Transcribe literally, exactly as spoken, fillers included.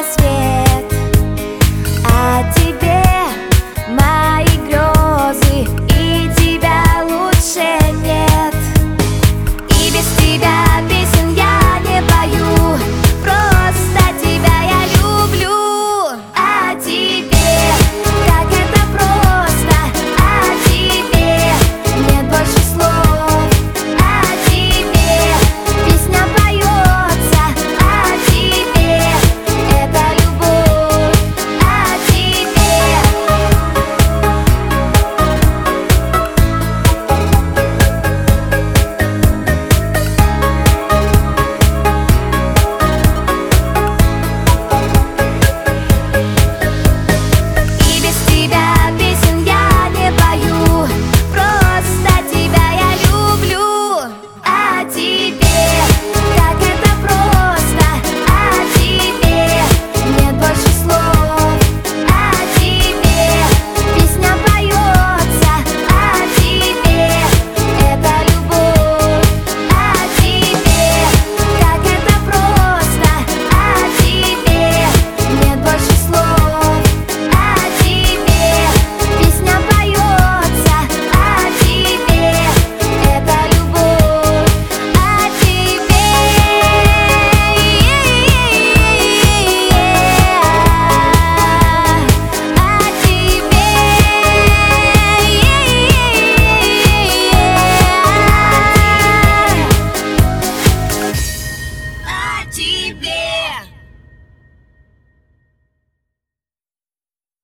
рассвет. О тебе мои грезы, и тебя лучше нет. И без тебя песен я не пою, просто тебя я люблю. О тебе, как это просто, о тебе нет больше слов. О тебе песня поется, о тебе это любовь. О тебе. И без тебя песен я не пою, просто тебя я люблю. О тебе, как это просто, о тебе нет больше слов. О тебе песня поется, о тебе это любовь. О тебе, как это просто, о тебе нет больше слов. О тебе песня поется, о тебе это любовь. О тебе. О тебе.